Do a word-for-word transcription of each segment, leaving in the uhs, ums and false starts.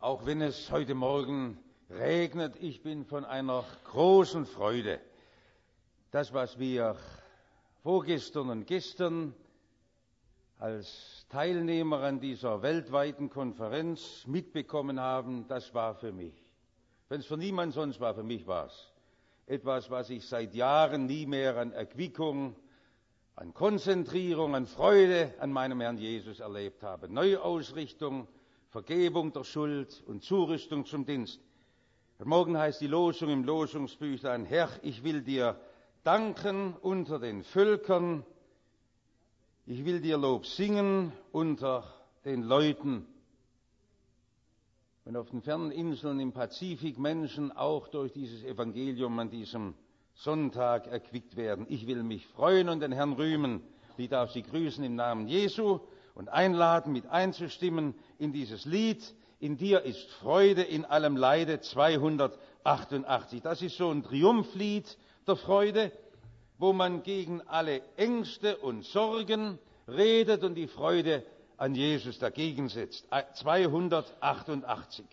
Auch wenn es heute Morgen regnet, ich bin von einer großen Freude. Das, was wir vorgestern und gestern als Teilnehmer an dieser weltweiten Konferenz mitbekommen haben, das war für mich. Wenn es für niemand sonst war, für mich war es etwas, was ich seit Jahren nie mehr an Erquickung, an Konzentrierung, an Freude an meinem Herrn Jesus erlebt habe. Neuausrichtung, Vergebung der Schuld und Zurüstung zum Dienst. Und morgen heißt die Losung im Losungsbüchlein: Herr, ich will dir danken unter den Völkern, ich will dir Lob singen unter den Leuten. Wenn auf den fernen Inseln im Pazifik Menschen auch durch dieses Evangelium an diesem Sonntag erquickt werden. Ich will mich freuen und den Herrn rühmen. Ich darf Sie grüßen im Namen Jesu und einladen, mit einzustimmen in dieses Lied: In dir ist Freude in allem Leide, zweihundertachtundachtzig. Das ist so ein Triumphlied der Freude, wo man gegen alle Ängste und Sorgen redet und die Freude an Jesus dagegen setzt. zweihundertachtundachtzig.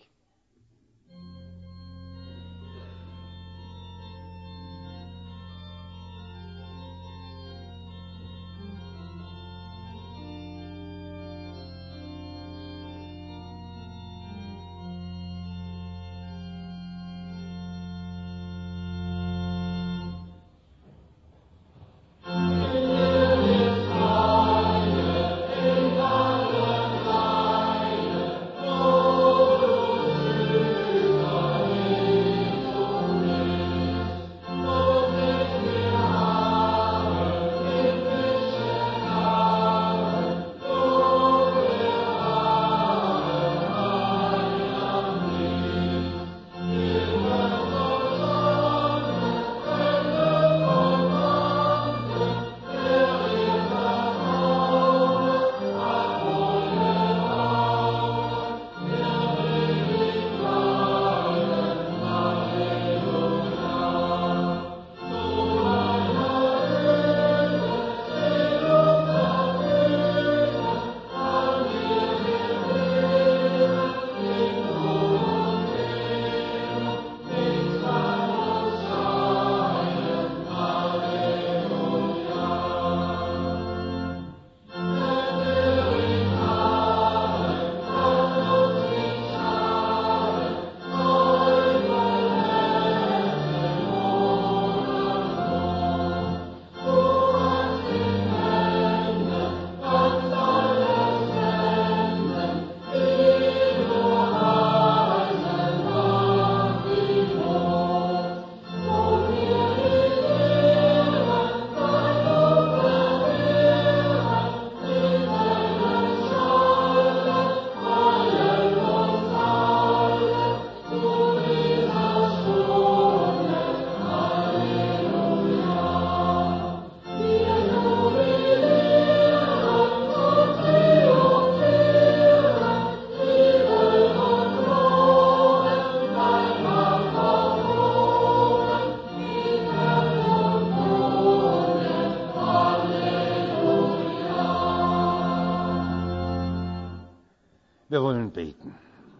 Wir wollen beten.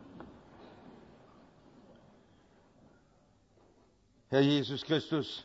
Herr Jesus Christus,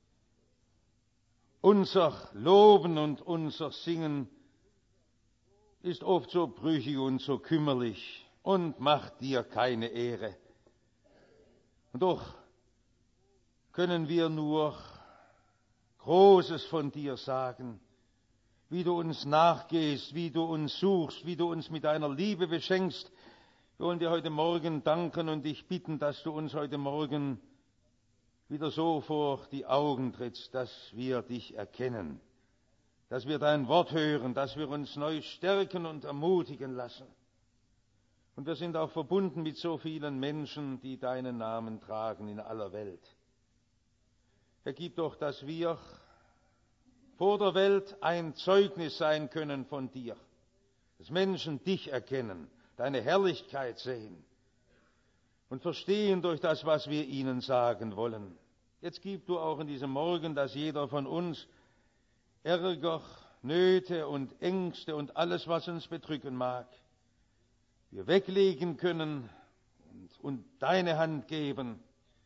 unser Loben und unser Singen ist oft so brüchig und so kümmerlich und macht dir keine Ehre. Und doch können wir nur Großes von dir sagen, wie du uns nachgehst, wie du uns suchst, wie du uns mit deiner Liebe beschenkst. Wir wollen dir heute Morgen danken und dich bitten, dass du uns heute Morgen wieder so vor die Augen trittst, dass wir dich erkennen, dass wir dein Wort hören, dass wir uns neu stärken und ermutigen lassen. Und wir sind auch verbunden mit so vielen Menschen, die deinen Namen tragen in aller Welt. Herr, gib doch, dass wir vor der Welt ein Zeugnis sein können von dir, dass Menschen dich erkennen, deine Herrlichkeit sehen und verstehen durch das, was wir ihnen sagen wollen. Jetzt gib du auch in diesem Morgen, dass jeder von uns Ärger, Nöte und Ängste und alles, was uns bedrücken mag, wir weglegen können und deine Hand geben.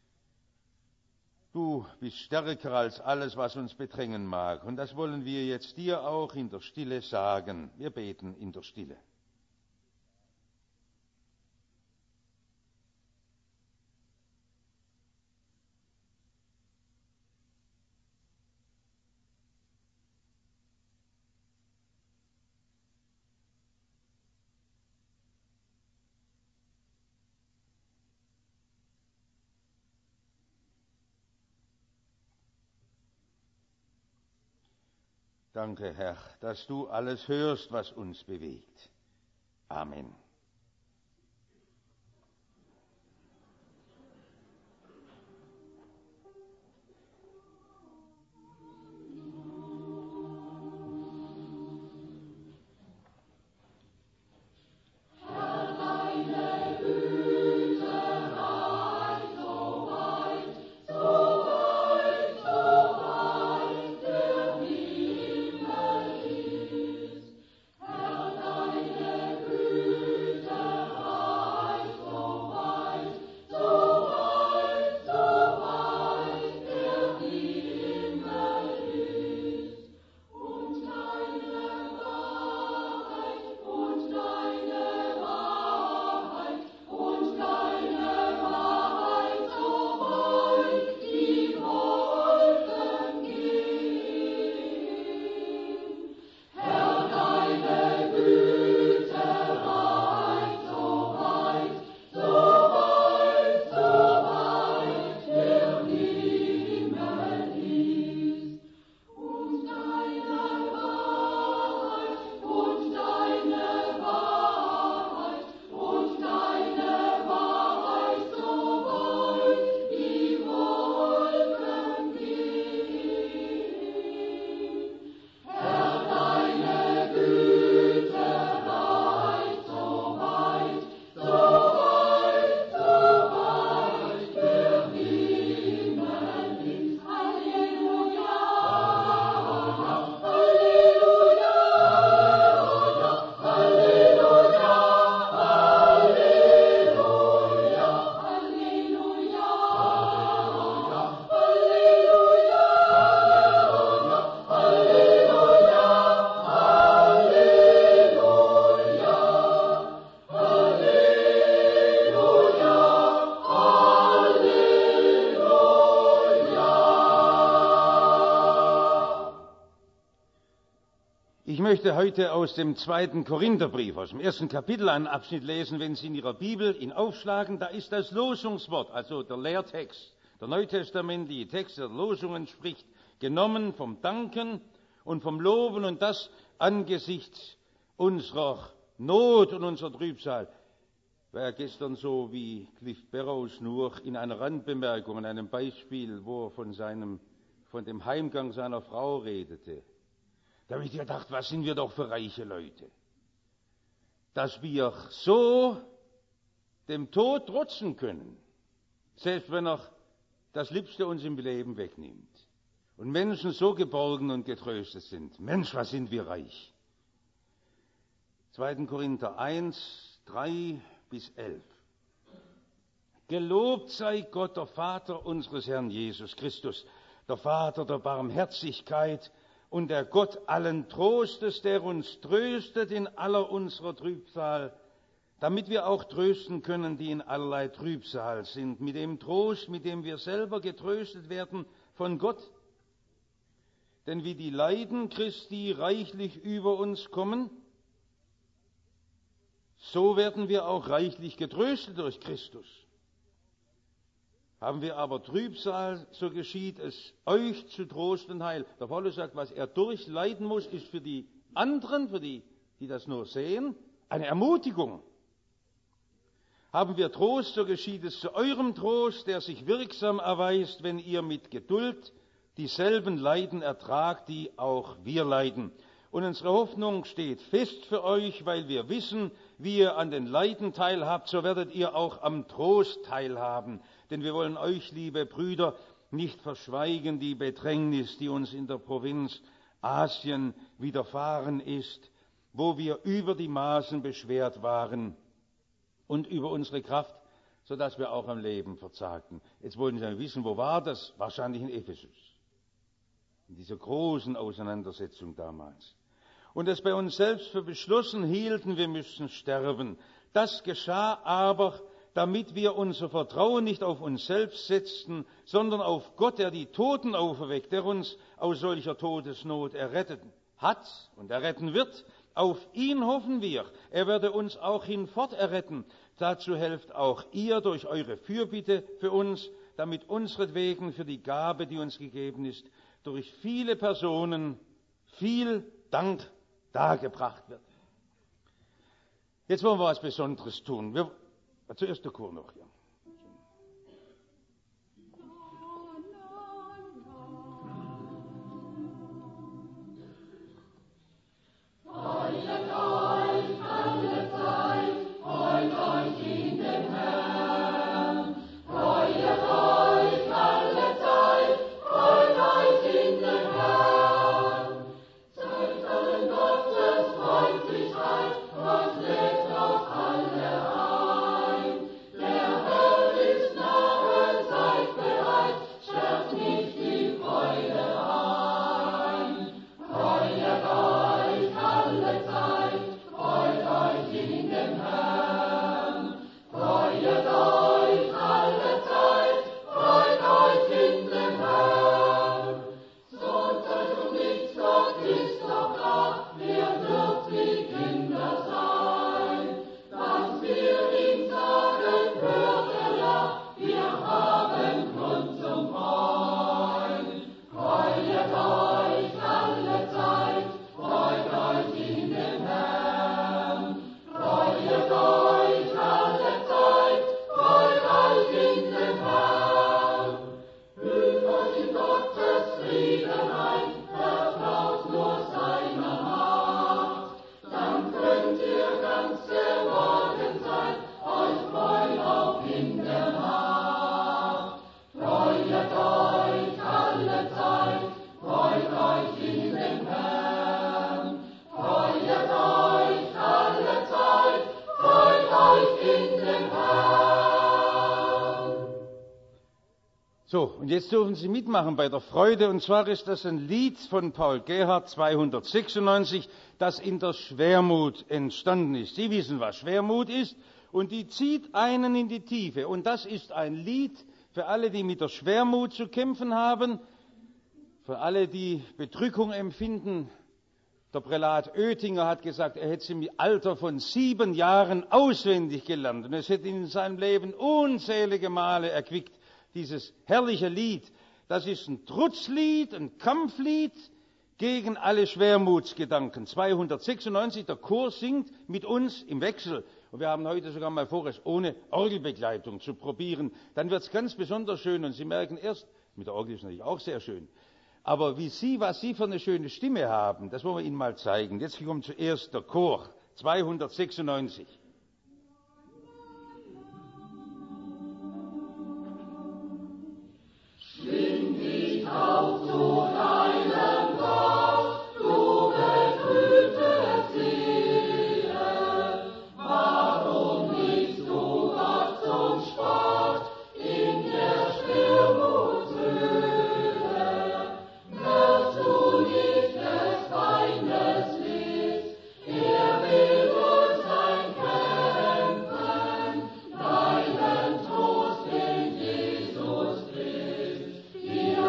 Du bist stärker als alles, was uns bedrängen mag. Und das wollen wir jetzt dir auch in der Stille sagen. Wir beten in der Stille. Danke, Herr, dass du alles hörst, was uns bewegt. Amen. Ich möchte heute aus dem zweiten Korintherbrief, aus dem ersten Kapitel, einen Abschnitt lesen. Wenn Sie in Ihrer Bibel ihn aufschlagen, da ist das Losungswort, also der Lehrtext, der neutestamentliche Text, der Losungen spricht, genommen vom Danken und vom Loben, und das angesichts unserer Not und unserer Trübsal. War gestern so wie Cliff Barrows nur in einer Randbemerkung, in einem Beispiel, wo er von, seinem, von dem Heimgang seiner Frau redete. Da habe ich gedacht, was sind wir doch für reiche Leute, dass wir so dem Tod trotzen können, selbst wenn er das Liebste uns im Leben wegnimmt. Und Menschen so geborgen und getröstet sind. Mensch, was sind wir reich. zweiter Korinther eins, drei bis elf. Gelobt sei Gott, der Vater unseres Herrn Jesus Christus, der Vater der Barmherzigkeit und der Gott allen Trostes, der uns tröstet in aller unserer Trübsal, damit wir auch trösten können, die in allerlei Trübsal sind, mit dem Trost, mit dem wir selber getröstet werden von Gott. Denn wie die Leiden Christi reichlich über uns kommen, so werden wir auch reichlich getröstet durch Christus. Haben wir aber Trübsal, so geschieht es euch zu Trost und Heil. Der Paulus sagt, was er durchleiden muss, ist für die anderen, für die, die das nur sehen, eine Ermutigung. Haben wir Trost, so geschieht es zu eurem Trost, der sich wirksam erweist, wenn ihr mit Geduld dieselben Leiden ertragt, die auch wir leiden. Und unsere Hoffnung steht fest für euch, weil wir wissen, wie ihr an den Leiden teilhabt, so werdet ihr auch am Trost teilhaben. Denn wir wollen euch, liebe Brüder, nicht verschweigen die Bedrängnis, die uns in der Provinz Asien widerfahren ist, wo wir über die Maßen beschwert waren und über unsere Kraft sodass wir auch am Leben verzagten. Jetzt wollen Sie wissen, wo war das? Wahrscheinlich in Ephesus. In dieser großen Auseinandersetzung damals. Und es bei uns selbst für beschlossen hielten, wir müssen sterben. Das geschah aber, damit wir unser Vertrauen nicht auf uns selbst setzten, sondern auf Gott, der die Toten auferweckt, der uns aus solcher Todesnot errettet hat und erretten wird. Auf ihn hoffen wir. Er werde uns auch hinfort erretten. Dazu helft auch ihr durch eure Fürbitte für uns, damit unseretwegen für die Gabe, die uns gegeben ist, durch viele Personen viel Dank dargebracht wird. Jetzt wollen wir was Besonderes tun. Wir, zuerst der Chor noch. Ja. So, und jetzt dürfen Sie mitmachen bei der Freude, und zwar ist das ein Lied von Paul Gerhardt zweihundertsechsundneunzig, das in der Schwermut entstanden ist. Sie wissen, was Schwermut ist, und die zieht einen in die Tiefe. Und das ist ein Lied für alle, die mit der Schwermut zu kämpfen haben, für alle, die Bedrückung empfinden. Der Prälat Oettinger hat gesagt, er hätte sie im Alter von sieben Jahren auswendig gelernt, und es hätte ihn in seinem Leben unzählige Male erquickt. Dieses herrliche Lied, das ist ein Trutzlied, ein Kampflied gegen alle Schwermutsgedanken. zweihundertsechsundneunzig, der Chor singt mit uns im Wechsel. Und wir haben heute sogar mal vor, es ohne Orgelbegleitung zu probieren. Dann wird es ganz besonders schön, und Sie merken erst, mit der Orgel ist natürlich auch sehr schön, aber wie Sie, was Sie für eine schöne Stimme haben, das wollen wir Ihnen mal zeigen. Jetzt kommt zuerst der Chor, zweihundertsechsundneunzig. Auf zu deinem Gott, du betrübte Seele, warum liegst du Gott zum Spott in der Schwermutshöhle? Wirst du nicht des Feindes Licht, er will durch sein Kämpfen deinen Trost in Jesus Christ dir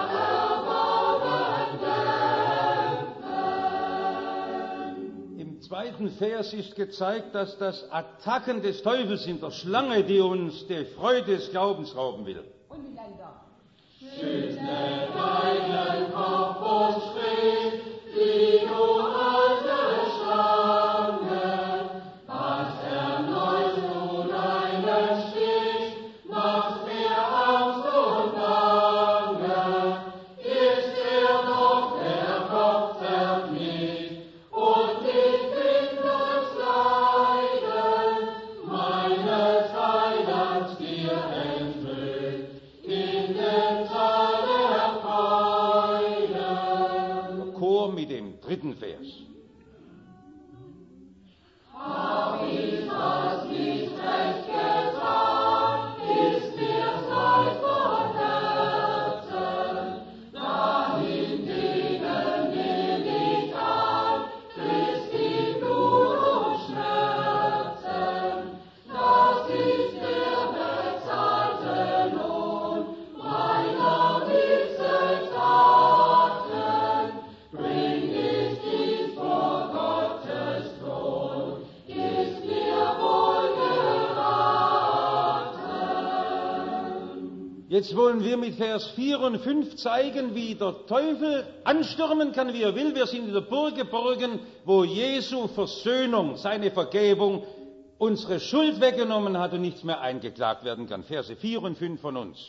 Im zweiten Vers ist gezeigt, dass das Attacken des Teufels sind, der Schlange, die uns die Freude des Glaubens rauben will. Und miteinander. Schüttle deinen Kopf und sprich, wie du alte Schlange, was erneust du deinen Stich, machst mir Angst und Bange, ist er doch der Kopf zerknickt, und ich bin das Leiden, meines Heilands dir entrückt, in dem Tal der Freude. Chor mit dem dritten Vers. Hab ich das nicht recht getan, Jetzt wollen wir mit Vers vier und fünf zeigen, wie der Teufel anstürmen kann, wie er will. Wir sind in der Burg geborgen, wo Jesu Versöhnung, seine Vergebung, unsere Schuld weggenommen hat und nichts mehr eingeklagt werden kann. Verse vier und fünf von uns.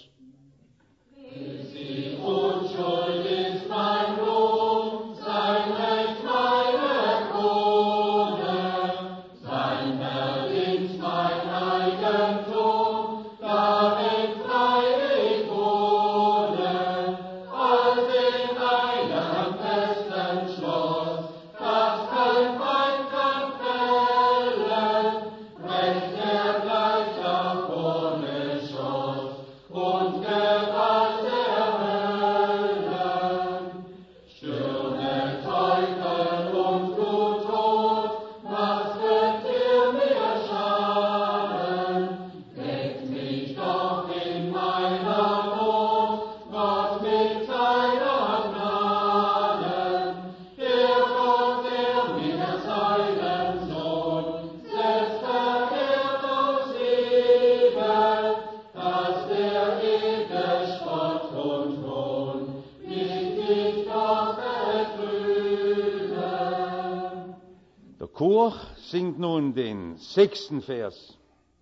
Die Unschuld ist mein Lohn, sein Recht meine Krone, sein Verdienst mein Eigentum, darin frei ich wohne, als in einem festen Schloss, das kein Feind kann fällen, Recht er gleich auf ohne Schoss und Gewalt der Hölle. Stürme Teufel und du Tod, was könnt ihr mir schaden? Deckt mich doch in meiner Not, Gott mit seiner Gnade. Der Gott, der mir seinen Sohn selbst verehrt aus Liebe, dass der ewige Spott und Hohn nicht dich doch betrüge. Der Chor singt nun den sechsten Vers.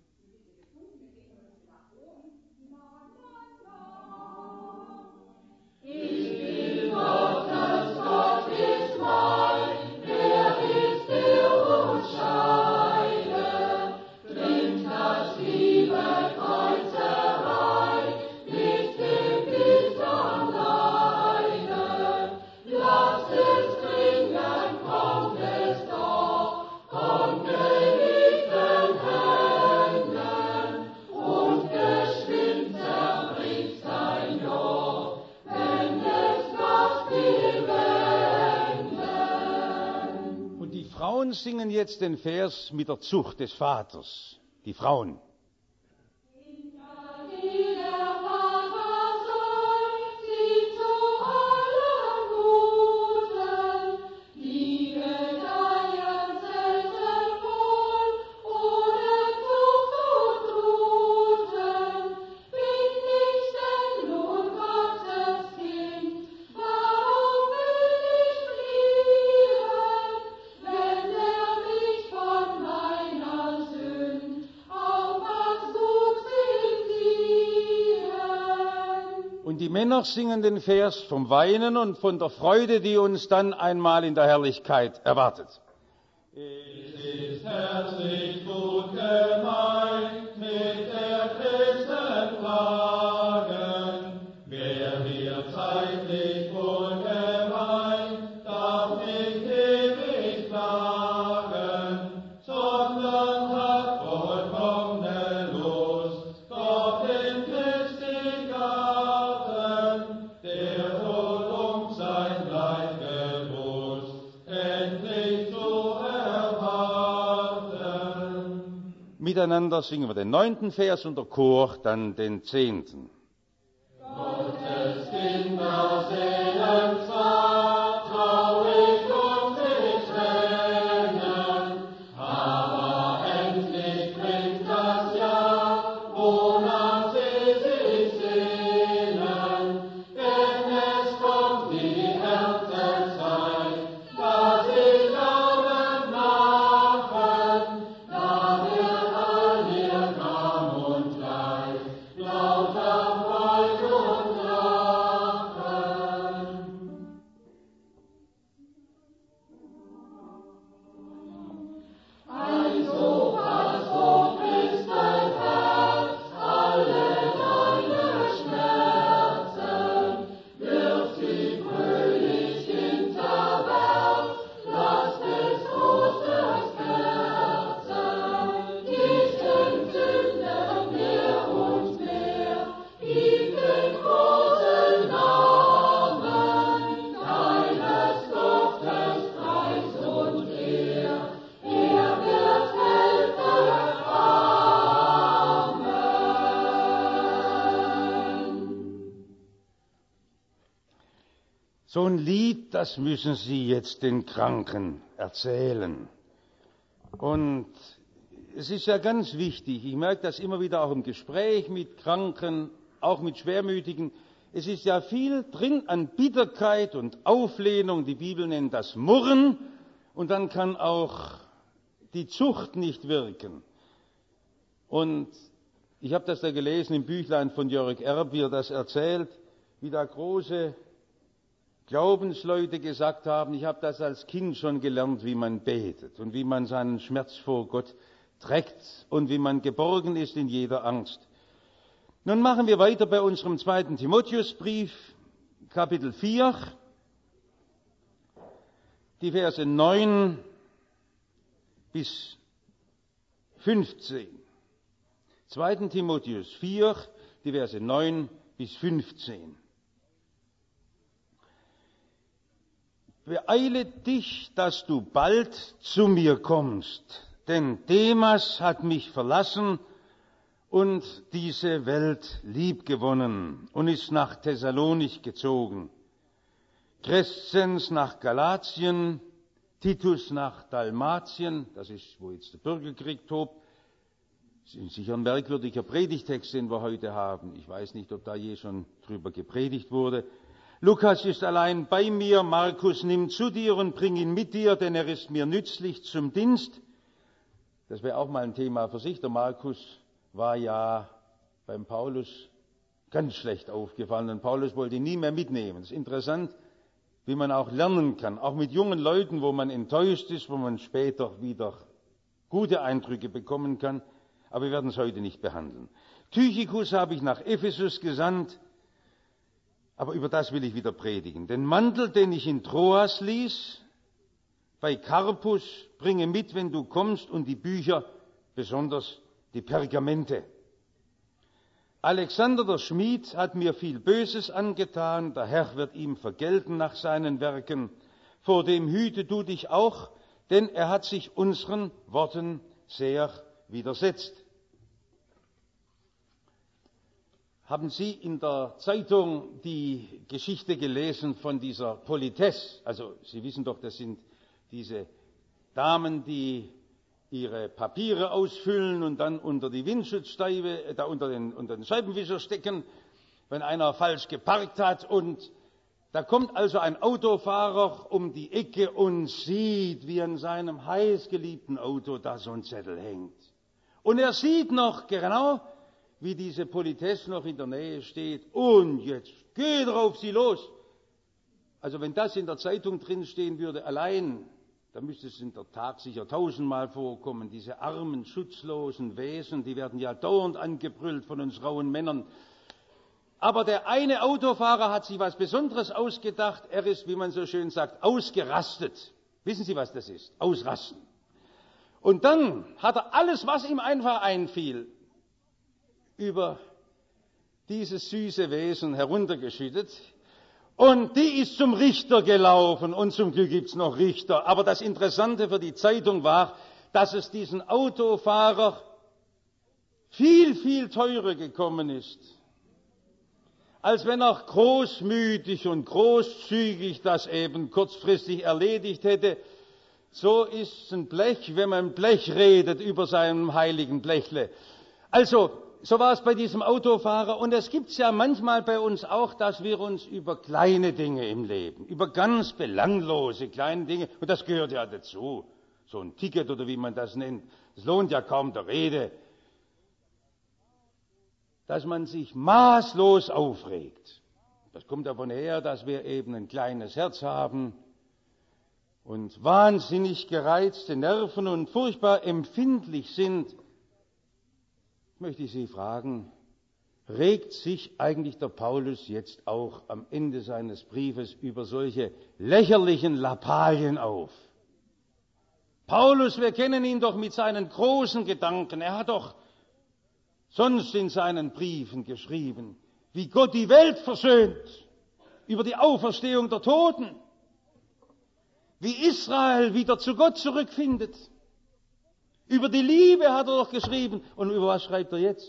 Gottes Gott ist mein, wer ist der uns scheide? Bringt das liebe Kreuzerei nicht dem Bild am Leide. Lasst es klingen, kommt es doch, kommt geliebten Händen, und geschwind zerbricht sein Joch, wenn es das Spiel wenden. Und die Frauen singen jetzt den Vers mit der Zucht des Vaters. Die Frauen. Wie der Vater soll, sie zu allem Guten, die gedeihen selten wohl, ohne Zucht und Truten. Bin ich denn nun Gottes Kind, warum will ich fliehen, wenn er mich von meiner Sünd auf was Gutes sehen? Und die Männer singen den Vers vom Weinen und von der Freude, die uns dann einmal in der Herrlichkeit erwartet. Es ist herzlich gut gemeint mit der Christen Fragen. Wer hier zeitlich wohl gemeint, darf nicht ewig klagen, sondern hat vollkommene Lust, Gott in Christi Garten, der Tod um sein Leid gewusst, endlich zu erwarten. Miteinander singen wir den neunten Vers und der Chor dann den zehnten. Gottes Kinder sehnen zwar traurig und mit Tränen, aber endlich bringt das Jahr, wonach sie sich sehnen, denn es kommt die Erntezeit, da sie Glauben machen, da wird all ihr Gram und Leid lauter Freud und Lachen. Also, was hoch ist dein Herz, alle deine Schmerzen, wirf sie fröhlich hinterwärts, lass des Trostes Kerzen, nicht entzünden mehr und mehr, gib den großen Namen deines Gottes Preis und Ehr, er wird helfen. Amen. So ein Lied, das müssen Sie jetzt den Kranken erzählen. Und es ist ja ganz wichtig, ich merke das immer wieder auch im Gespräch mit Kranken, auch mit Schwermütigen. Es ist ja viel drin an Bitterkeit und Auflehnung. Die Bibel nennt das Murren. Und dann kann auch die Zucht nicht wirken. Und ich habe das da gelesen im Büchlein von Jörg Erb, wie er das erzählt, wie da große Glaubensleute gesagt haben, ich habe das als Kind schon gelernt, wie man betet und wie man seinen Schmerz vor Gott trägt und wie man geborgen ist in jeder Angst. Nun machen wir weiter bei unserem zweiten Timotheusbrief, Kapitel vier, die Verse neun bis fünfzehn. zweiten Timotheus vier, die Verse neun bis fünfzehn. Beeile dich, dass du bald zu mir kommst, denn Demas hat mich verlassen und diese Welt liebgewonnen und ist nach Thessalonich gezogen. Crescens nach Galatien, Titus nach Dalmatien, das ist, wo jetzt der Bürgerkrieg tobt. Das ist sicher ein merkwürdiger Predigtext, den wir heute haben. Ich weiß nicht, ob da je schon drüber gepredigt wurde. Lukas ist allein bei mir, Markus nimm zu dir und bring ihn mit dir, denn er ist mir nützlich zum Dienst. Das wäre auch mal ein Thema für sich. Der Markus war ja beim Paulus ganz schlecht aufgefallen und Paulus wollte ihn nie mehr mitnehmen. Es ist interessant, wie man auch lernen kann, auch mit jungen Leuten, wo man enttäuscht ist, wo man später wieder gute Eindrücke bekommen kann. Aber wir werden es heute nicht behandeln. Tychikus habe ich nach Ephesus gesandt, aber über das will ich wieder predigen. Den Mantel, den ich in Troas ließ, bei Karpus, bringe mit, wenn du kommst, und die Bücher, besonders die Pergamente. Alexander der Schmied hat mir viel Böses angetan, der Herr wird ihm vergelten nach seinen Werken. Vor dem hüte du dich auch, denn er hat sich unseren Worten sehr widersetzt. Haben Sie in der Zeitung die Geschichte gelesen von dieser Politesse? Also Sie wissen doch, das sind diese Damen, die ihre Papiere ausfüllen und dann unter die Windschutzscheibe, äh, da unter den, unter den Scheibenwischer stecken, wenn einer falsch geparkt hat. Und da kommt also ein Autofahrer um die Ecke und sieht, wie an seinem heißgeliebten Auto da so ein Zettel hängt. Und er sieht noch genau, wie diese Politesse noch in der Nähe steht. Und jetzt geht er auf sie los. Also wenn das in der Zeitung drinstehen würde, allein, da müsste es in der Tat sicher tausendmal vorkommen. Diese armen, schutzlosen Wesen, die werden ja dauernd angebrüllt von uns rauen Männern. Aber der eine Autofahrer hat sich was Besonderes ausgedacht. Er ist, wie man so schön sagt, ausgerastet. Wissen Sie, was das ist? Ausrasten. Und dann hat er alles, was ihm einfach einfiel, über dieses süße Wesen heruntergeschüttet. Und die ist zum Richter gelaufen. Und zum Glück gibt's noch Richter. Aber das Interessante für die Zeitung war, dass es diesen Autofahrer viel, viel teurer gekommen ist, als wenn er großmütig und großzügig das eben kurzfristig erledigt hätte. So ist ein Blech, wenn man Blech redet über seinem heiligen Blechle. Also, so war es bei diesem Autofahrer. Und es gibt's ja manchmal bei uns auch, dass wir uns über kleine Dinge im Leben, über ganz belanglose kleine Dinge, und das gehört ja dazu, so ein Ticket oder wie man das nennt, das lohnt ja kaum der Rede, dass man sich maßlos aufregt. Das kommt davon her, dass wir eben ein kleines Herz haben und wahnsinnig gereizte Nerven und furchtbar empfindlich sind. Möchte ich Sie fragen, regt sich eigentlich der Paulus jetzt auch am Ende seines Briefes über solche lächerlichen Lappalien auf? Paulus, wir kennen ihn doch mit seinen großen Gedanken. Er hat doch sonst in seinen Briefen geschrieben, wie Gott die Welt versöhnt, über die Auferstehung der Toten, wie Israel wieder zu Gott zurückfindet. Über die Liebe hat er doch geschrieben. Und über was schreibt er jetzt?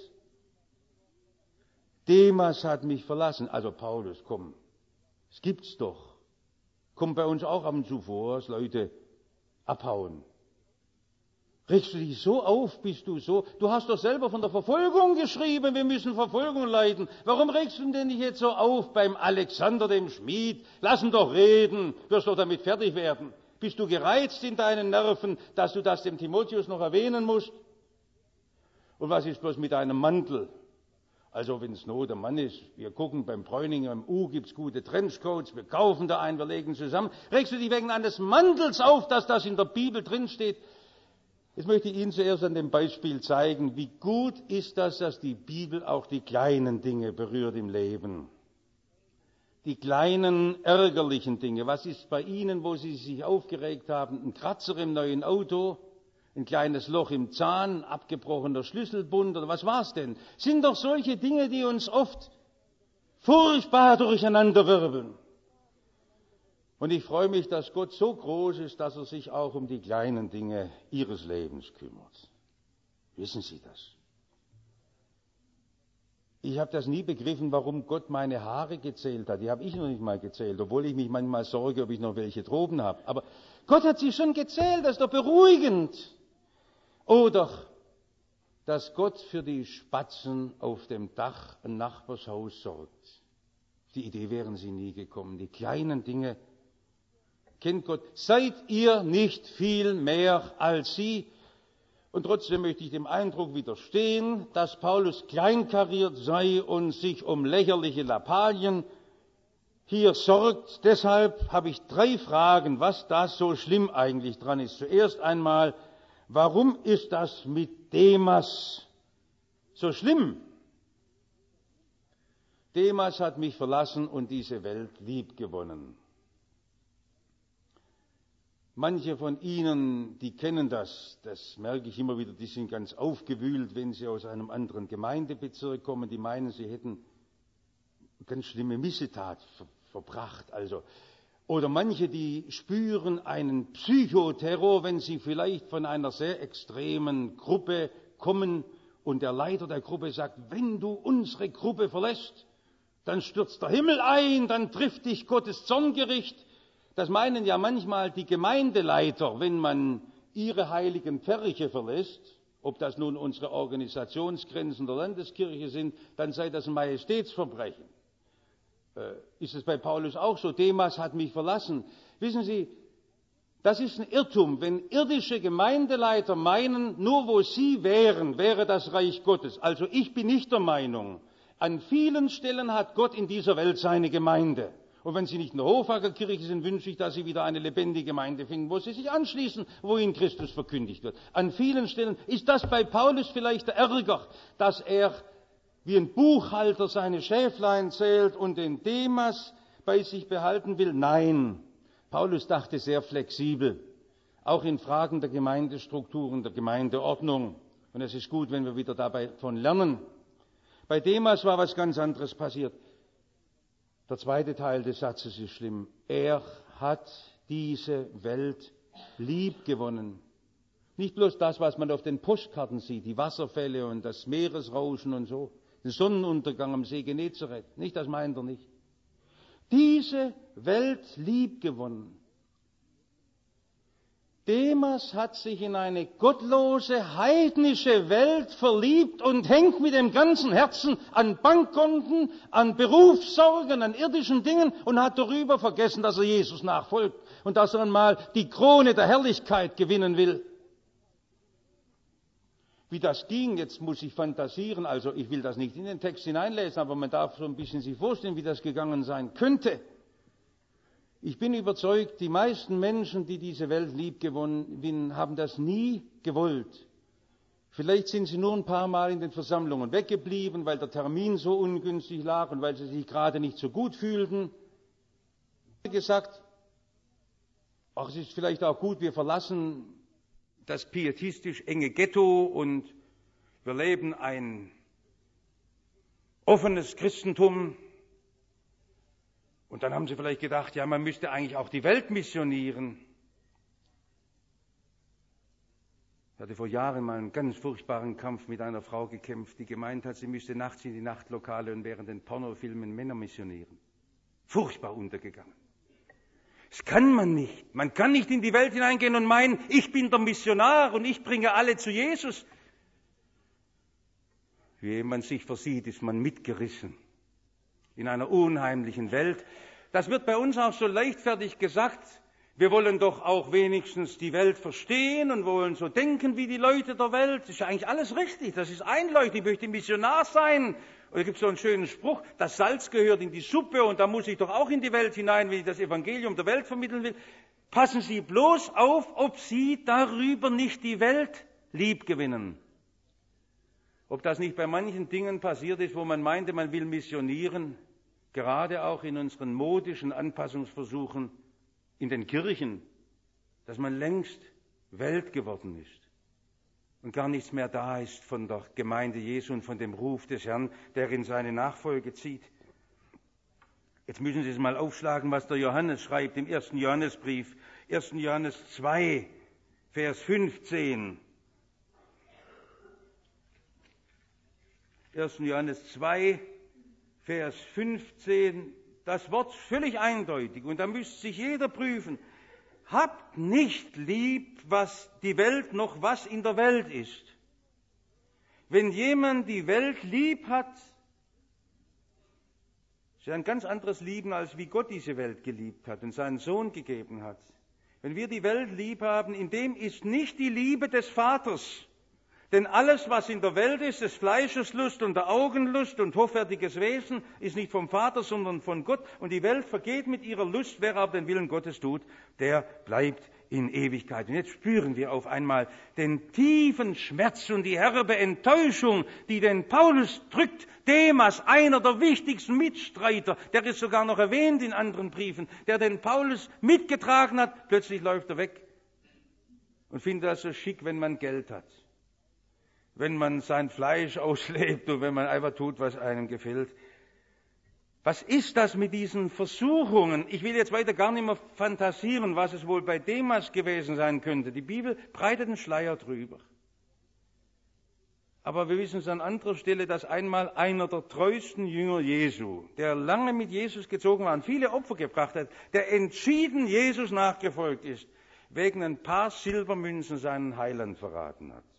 Demas hat mich verlassen. Also Paulus, komm, es gibt's doch. Kommt bei uns auch ab und zu vor, dass Leute abhauen. Regst du dich so auf, bist du so? Du hast doch selber von der Verfolgung geschrieben, wir müssen Verfolgung leiden. Warum regst du denn nicht jetzt so auf beim Alexander, dem Schmied? Lass ihn doch reden, wirst doch damit fertig werden. Bist du gereizt in deinen Nerven, dass du das dem Timotheus noch erwähnen musst? Und was ist bloß mit deinem Mantel? Also wenn es Not am Mann ist, wir gucken beim Bräuninger im U, gibt's gute Trenchcoats, wir kaufen da einen, wir legen zusammen. Regst du dich wegen eines Mantels auf, dass das in der Bibel drinsteht? Jetzt möchte ich Ihnen zuerst an dem Beispiel zeigen, wie gut ist das, dass die Bibel auch die kleinen Dinge berührt im Leben. Die kleinen, ärgerlichen Dinge. Was ist bei Ihnen, wo Sie sich aufgeregt haben? Ein Kratzer im neuen Auto, ein kleines Loch im Zahn, abgebrochener Schlüsselbund oder was war's denn? Sind doch solche Dinge, die uns oft furchtbar durcheinanderwirbeln. Und ich freue mich, dass Gott so groß ist, dass er sich auch um die kleinen Dinge Ihres Lebens kümmert. Wissen Sie das? Ich habe das nie begriffen, warum Gott meine Haare gezählt hat. Die habe ich noch nicht mal gezählt, obwohl ich mich manchmal sorge, ob ich noch welche droben habe. Aber Gott hat sie schon gezählt, das ist doch beruhigend. Oder dass Gott für die Spatzen auf dem Dach ein Nachbarshaus sorgt. Auf die Idee wären Sie nie gekommen. Die kleinen Dinge kennt Gott. Seid ihr nicht viel mehr als sie? Und trotzdem möchte ich dem Eindruck widerstehen, dass Paulus kleinkariert sei und sich um lächerliche Lappalien hier sorgt. Deshalb habe ich drei Fragen, was da so schlimm eigentlich dran ist. Zuerst einmal, warum ist das mit Demas so schlimm? Demas hat mich verlassen und diese Welt liebgewonnen. Manche von Ihnen, die kennen das, das merke ich immer wieder, die sind ganz aufgewühlt, wenn sie aus einem anderen Gemeindebezirk kommen, die meinen, sie hätten eine ganz schlimme Missetat ver- verbracht. Also. Oder manche, die spüren einen Psychoterror, wenn sie vielleicht von einer sehr extremen Gruppe kommen und der Leiter der Gruppe sagt, wenn du unsere Gruppe verlässt, dann stürzt der Himmel ein, dann trifft dich Gottes Zorngericht. Das meinen ja manchmal die Gemeindeleiter, wenn man ihre heiligen Pferche verlässt, ob das nun unsere Organisationsgrenzen der Landeskirche sind, dann sei das ein Majestätsverbrechen. Äh, ist es bei Paulus auch so? Demas hat mich verlassen. Wissen Sie, das ist ein Irrtum, wenn irdische Gemeindeleiter meinen, nur wo sie wären, wäre das Reich Gottes. Also ich bin nicht der Meinung, an vielen Stellen hat Gott in dieser Welt seine Gemeinde. Und wenn Sie nicht in der Hofacker-Kirche sind, wünsche ich, dass Sie wieder eine lebendige Gemeinde finden, wo Sie sich anschließen, wo Ihnen Christus verkündigt wird. An vielen Stellen ist das bei Paulus vielleicht der Ärger, dass er wie ein Buchhalter seine Schäflein zählt und den Demas bei sich behalten will. Nein, Paulus dachte sehr flexibel, auch in Fragen der Gemeindestrukturen, der Gemeindeordnung. Und es ist gut, wenn wir wieder dabei von lernen. Bei Demas war was ganz anderes passiert. Der zweite Teil des Satzes ist schlimm. Er hat diese Welt liebgewonnen. Nicht bloß das, was man auf den Postkarten sieht, die Wasserfälle und das Meeresrauschen und so, den Sonnenuntergang am See Genezareth. Nicht, das meint er nicht. Diese Welt liebgewonnen. Demas hat sich in eine gottlose, heidnische Welt verliebt und hängt mit dem ganzen Herzen an Bankkonten, an Berufssorgen, an irdischen Dingen und hat darüber vergessen, dass er Jesus nachfolgt und dass er einmal die Krone der Herrlichkeit gewinnen will. Wie das ging, jetzt muss ich fantasieren, also ich will das nicht in den Text hineinlesen, aber man darf so ein bisschen sich vorstellen, wie das gegangen sein könnte. Ich bin überzeugt, die meisten Menschen, die diese Welt liebgewonnen haben, das nie gewollt. Vielleicht sind sie nur ein paar Mal in den Versammlungen weggeblieben, weil der Termin so ungünstig lag und weil sie sich gerade nicht so gut fühlten. Gesagt, ach, es ist vielleicht auch gut, wir verlassen das pietistisch enge Ghetto und wir leben ein offenes Christentum. Und dann haben sie vielleicht gedacht, ja, man müsste eigentlich auch die Welt missionieren. Ich hatte vor Jahren mal einen ganz furchtbaren Kampf mit einer Frau gekämpft, die gemeint hat, sie müsste nachts in die Nachtlokale und während den Pornofilmen Männer missionieren. Furchtbar untergegangen. Das kann man nicht. Man kann nicht in die Welt hineingehen und meinen, ich bin der Missionar und ich bringe alle zu Jesus. Wie man sich versieht, ist man mitgerissen in einer unheimlichen Welt. Das wird bei uns auch so leichtfertig gesagt. Wir wollen doch auch wenigstens die Welt verstehen und wollen so denken wie die Leute der Welt. Das ist ja eigentlich alles richtig, das ist einleuchtend. Ich möchte Missionar sein. Und da gibt es so einen schönen Spruch, das Salz gehört in die Suppe und da muss ich doch auch in die Welt hinein, wenn ich das Evangelium der Welt vermitteln will. Passen Sie bloß auf, ob Sie darüber nicht die Welt liebgewinnen. Ob das nicht bei manchen Dingen passiert ist, wo man meinte, man will missionieren, gerade auch in unseren modischen Anpassungsversuchen in den Kirchen, dass man längst Welt geworden ist und gar nichts mehr da ist von der Gemeinde Jesu und von dem Ruf des Herrn, der in seine Nachfolge zieht. Jetzt müssen Sie es mal aufschlagen, was der Johannes schreibt im ersten Johannesbrief, ersten Johannes zwei, Vers fünfzehn. ersten Johannes zwei, Vers fünfzehn, das Wort völlig eindeutig, und da müsste sich jeder prüfen. Habt nicht lieb, was die Welt noch was in der Welt ist. Wenn jemand die Welt lieb hat, ist ja ein ganz anderes Lieben, als wie Gott diese Welt geliebt hat und seinen Sohn gegeben hat. Wenn wir die Welt lieb haben, in dem ist nicht die Liebe des Vaters. Denn alles, was in der Welt ist, des Fleisches Lust und der Augenlust und hoffärtiges Wesen, ist nicht vom Vater, sondern von Gott. Und die Welt vergeht mit ihrer Lust. Wer aber den Willen Gottes tut, der bleibt in Ewigkeit. Und jetzt spüren wir auf einmal den tiefen Schmerz und die herbe Enttäuschung, die den Paulus drückt. Demas, einer der wichtigsten Mitstreiter, der ist sogar noch erwähnt in anderen Briefen, der den Paulus mitgetragen hat. Plötzlich läuft er weg und findet das so schick, wenn man Geld hat. Wenn man sein Fleisch auslebt und wenn man einfach tut, was einem gefällt. Was ist das mit diesen Versuchungen? Ich will jetzt weiter gar nicht mehr fantasieren, was es wohl bei Demas gewesen sein könnte. Die Bibel breitet einen Schleier drüber. Aber wir wissen es an anderer Stelle, dass einmal einer der treuesten Jünger Jesu, der lange mit Jesus gezogen war und viele Opfer gebracht hat, der entschieden Jesus nachgefolgt ist, wegen ein paar Silbermünzen seinen Heiland verraten hat.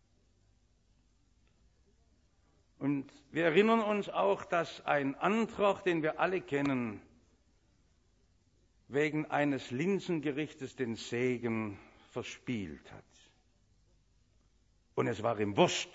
Und wir erinnern uns auch, dass ein anderer, den wir alle kennen, wegen eines Linsengerichtes den Segen verspielt hat. Und es war ihm wurscht.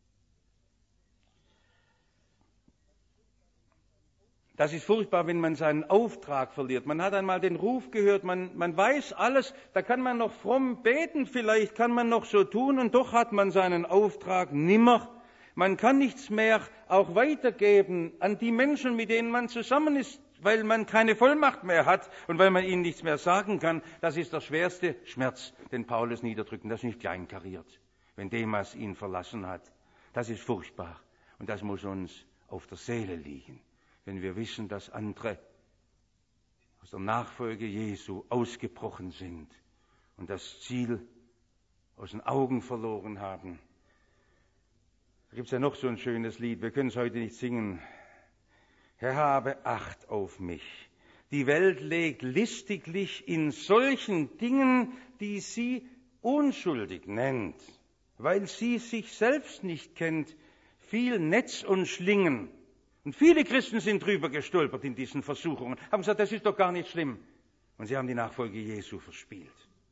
Das ist furchtbar, wenn man seinen Auftrag verliert. Man hat einmal den Ruf gehört, man, man weiß alles, da kann man noch fromm beten, vielleicht kann man noch so tun, und doch hat man seinen Auftrag nimmer. Man kann nichts mehr auch weitergeben an die Menschen, mit denen man zusammen ist, weil man keine Vollmacht mehr hat und weil man ihnen nichts mehr sagen kann. Das ist der schwerste Schmerz, den Paulus niederdrückt. Das ist nicht kleinkariert, wenn Demas ihn verlassen hat. Das ist furchtbar und das muss uns auf der Seele liegen, wenn wir wissen, dass andere aus der Nachfolge Jesu ausgebrochen sind und das Ziel aus den Augen verloren haben. Da gibt es ja noch so ein schönes Lied, wir können es heute nicht singen. Herr, habe Acht auf mich. Die Welt legt listiglich in solchen Dingen, die sie unschuldig nennt, weil sie sich selbst nicht kennt, viel Netz und Schlingen. Und viele Christen sind drüber gestolpert in diesen Versuchungen, haben gesagt, das ist doch gar nicht schlimm. Und sie haben die Nachfolge Jesu verspielt.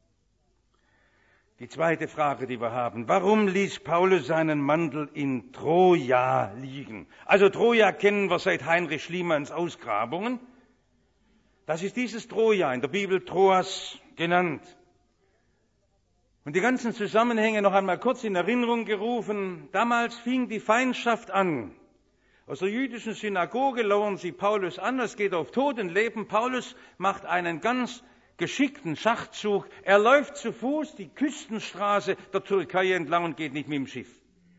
Die zweite Frage, die wir haben, warum ließ Paulus seinen Mantel in Troja liegen? Also Troja kennen wir seit Heinrich Schliemanns Ausgrabungen. Das ist dieses Troja, in der Bibel Troas genannt. Und die ganzen Zusammenhänge noch einmal kurz in Erinnerung gerufen. Damals fing die Feindschaft an. Aus der jüdischen Synagoge lauern sie Paulus an, es geht auf Tod und Leben. Paulus macht einen ganz geschickten Schachzug. Er läuft zu Fuß die Küstenstraße der Türkei entlang und geht nicht mit dem Schiff.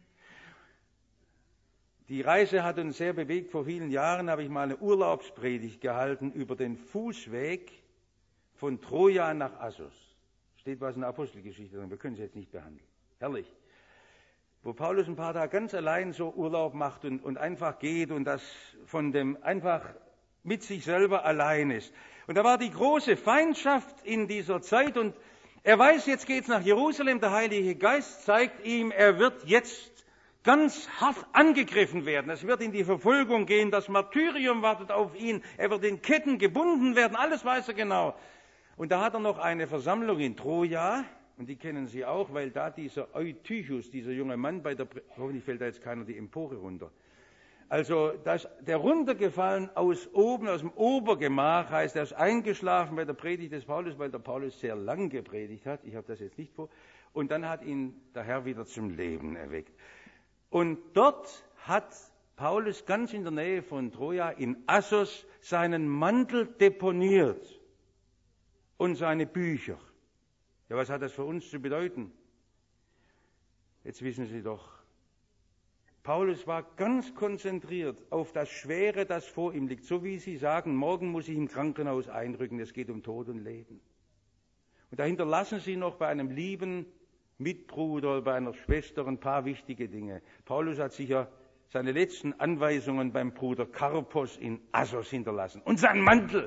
Die Reise hat uns sehr bewegt. Vor vielen Jahren habe ich mal eine Urlaubspredigt gehalten über den Fußweg von Troja nach Assos. Steht was in der Apostelgeschichte drin, wir können es jetzt nicht behandeln. Herrlich. Wo Paulus ein paar Tage ganz allein so Urlaub macht und, und einfach geht und das von dem einfach mit sich selber allein ist. Und da war die große Feindschaft in dieser Zeit und er weiß, jetzt geht's nach Jerusalem, der Heilige Geist zeigt ihm, er wird jetzt ganz hart angegriffen werden. Es wird in die Verfolgung gehen, das Martyrium wartet auf ihn, er wird in Ketten gebunden werden, alles weiß er genau. Und da hat er noch eine Versammlung in Troja, und die kennen Sie auch, weil da dieser Eutychus, dieser junge Mann bei der, hoffentlich fällt da jetzt keiner die Empore runter. Also, da ist der runtergefallen aus oben, aus dem Obergemach, heißt, er ist eingeschlafen bei der Predigt des Paulus, weil der Paulus sehr lang gepredigt hat. Ich habe das jetzt nicht vor. Und dann hat ihn der Herr wieder zum Leben erweckt. Und dort hat Paulus ganz in der Nähe von Troja in Assos seinen Mantel deponiert und seine Bücher. Ja, was hat das für uns zu bedeuten? Jetzt wissen Sie doch, Paulus war ganz konzentriert auf das Schwere, das vor ihm liegt. So wie Sie sagen, morgen muss ich im Krankenhaus einrücken, es geht um Tod und Leben. Und dahinter lassen Sie noch bei einem lieben Mitbruder, bei einer Schwester ein paar wichtige Dinge. Paulus hat sicher seine letzten Anweisungen beim Bruder Karpos in Assos hinterlassen. Und sein Mantel.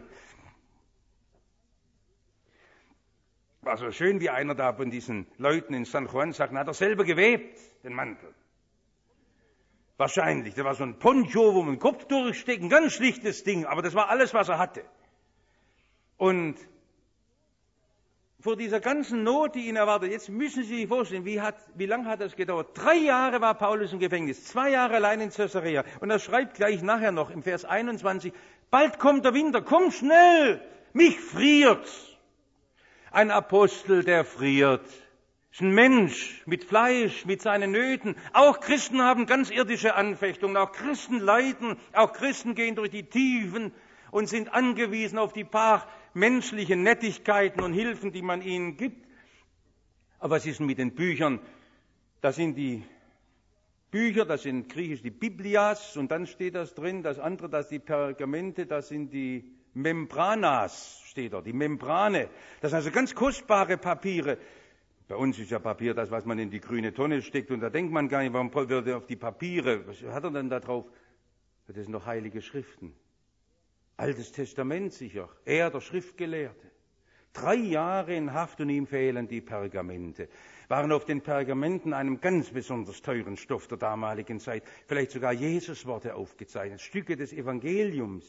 War so schön, wie einer da von diesen Leuten in San Juan sagt, hat er selber gewebt, den Mantel. Wahrscheinlich, das war so ein Poncho, wo man den Kopf durchsteckt, ein ganz schlichtes Ding, aber das war alles, was er hatte. Und vor dieser ganzen Not, die ihn erwartet, jetzt müssen Sie sich vorstellen, wie, hat, wie lange hat das gedauert? Drei Jahre war Paulus im Gefängnis, zwei Jahre allein in Caesarea. Und er schreibt gleich nachher noch im Vers einundzwanzig, bald kommt der Winter, komm schnell, mich friert. Ein Apostel, der friert. Ist ein Mensch mit Fleisch, mit seinen Nöten. Auch Christen haben ganz irdische Anfechtungen. Auch Christen leiden. Auch Christen gehen durch die Tiefen und sind angewiesen auf die paar menschlichen Nettigkeiten und Hilfen, die man ihnen gibt. Aber was ist denn mit den Büchern? Das sind die Bücher, das sind griechisch die Biblias und dann steht das drin. Das andere, das sind die Pergamente, das sind die Membranas, steht da, die Membrane. Das sind also ganz kostbare Papiere. Bei uns ist ja Papier das, was man in die grüne Tonne steckt. Und da denkt man gar nicht, warum wird er auf die Papiere? Was hat er denn da drauf? Das sind noch heilige Schriften. Altes Testament sicher. Er, der Schriftgelehrte. Drei Jahre in Haft und ihm fehlen die Pergamente. Waren auf den Pergamenten einem ganz besonders teuren Stoff der damaligen Zeit. Vielleicht sogar Jesusworte aufgezeichnet. Stücke des Evangeliums.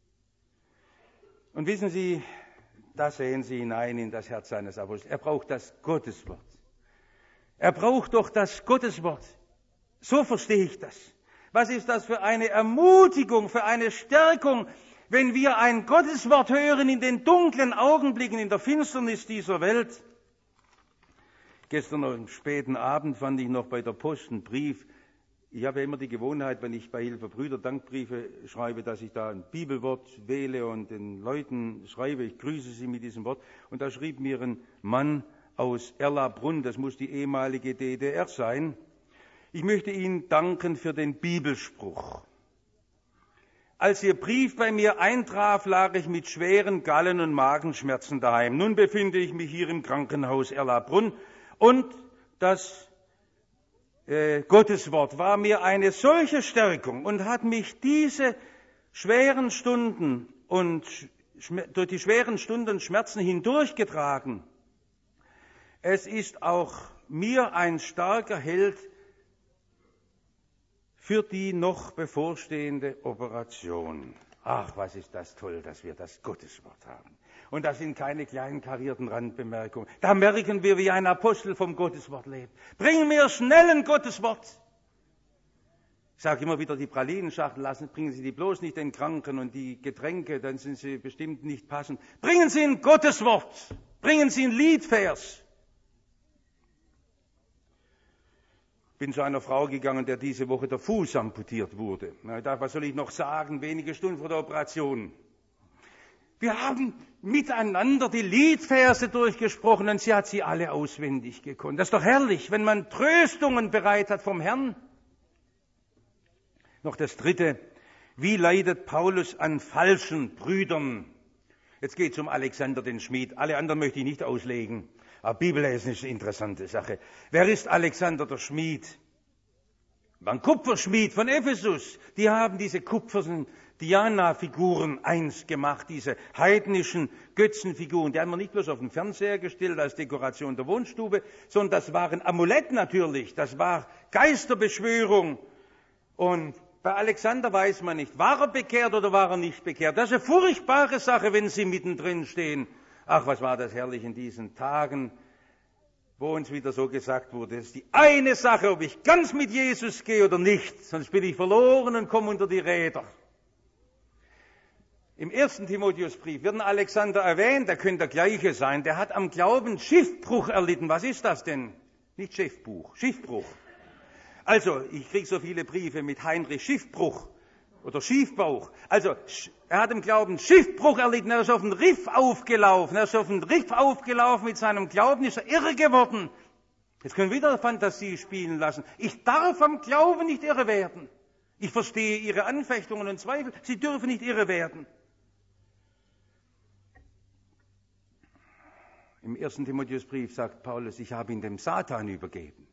Und wissen Sie, da sehen Sie hinein in das Herz seines Apostels. Er braucht das Gotteswort. Er braucht doch das Gotteswort. So verstehe ich das. Was ist das für eine Ermutigung, für eine Stärkung, wenn wir ein Gotteswort hören in den dunklen Augenblicken, in der Finsternis dieser Welt? Gestern am späten Abend fand ich noch bei der Post einen Brief. Ich habe ja immer die Gewohnheit, wenn ich bei Hilfe Brüder Dankbriefe schreibe, dass ich da ein Bibelwort wähle und den Leuten schreibe, ich grüße sie mit diesem Wort. Und da schrieb mir ein Mann aus Erlabrunn, das muss die ehemalige D D R sein. Ich möchte Ihnen danken für den Bibelspruch. Als Ihr Brief bei mir eintraf, lag ich mit schweren Gallen- und Magenschmerzen daheim. Nun befinde ich mich hier im Krankenhaus Erlabrunn und das Äh, Gottes Wort war mir eine solche Stärkung und hat mich diese schweren Stunden und durch die schweren Stunden Schmerzen hindurchgetragen. Es ist auch mir ein starker Held für die noch bevorstehende Operation. Ach, was ist das toll, dass wir das Gotteswort haben. Und das sind keine kleinen karierten Randbemerkungen. Da merken wir, wie ein Apostel vom Gotteswort lebt. Bring mir schnell ein Gotteswort. Ich sage immer wieder, die Pralinenschachtel lassen, bringen Sie die bloß nicht den Kranken und die Getränke, dann sind sie bestimmt nicht passend. Bringen Sie ein Gotteswort. Bringen Sie ein Liedvers. Ich bin zu einer Frau gegangen, der diese Woche der Fuß amputiert wurde. Na, da, was soll ich noch sagen, wenige Stunden vor der Operation. Wir haben miteinander die Liedverse durchgesprochen und sie hat sie alle auswendig gekonnt. Das ist doch herrlich, wenn man Tröstungen bereit hat vom Herrn. Noch das Dritte. Wie leidet Paulus an falschen Brüdern? Jetzt geht es um Alexander den Schmied. Alle anderen möchte ich nicht auslegen. Aber Bibellesen ist eine interessante Sache. Wer ist Alexander der Schmied? War ein Kupferschmied von Ephesus. Die haben diese kupfernen Diana-Figuren einst gemacht, diese heidnischen Götzenfiguren. Die haben wir nicht bloß auf den Fernseher gestellt als Dekoration der Wohnstube, sondern das war ein Amulett natürlich. Das war Geisterbeschwörung. Und bei Alexander weiß man nicht, war er bekehrt oder war er nicht bekehrt. Das ist eine furchtbare Sache, wenn Sie mittendrin stehen. Ach, was war das herrlich in diesen Tagen, wo uns wieder so gesagt wurde, es ist die eine Sache, ob ich ganz mit Jesus gehe oder nicht, sonst bin ich verloren und komme unter die Räder. Im ersten Timotheusbrief wird ein Alexander erwähnt, der könnte der gleiche sein, der hat am Glauben Schiffbruch erlitten. Was ist das denn? Nicht Schiffbuch, Schiffbruch. Also, ich kriege so viele Briefe mit Heinrich Schiffbruch oder Schiefbauch. Also, er hat im Glauben Schiffbruch erlitten, er ist auf den Riff aufgelaufen, er ist auf den Riff aufgelaufen mit seinem Glauben, ist er irre geworden. Jetzt können wir wieder Fantasie spielen lassen. Ich darf am Glauben nicht irre werden. Ich verstehe Ihre Anfechtungen und Zweifel, Sie dürfen nicht irre werden. Im ersten Timotheusbrief sagt Paulus, ich habe ihn dem Satan übergeben.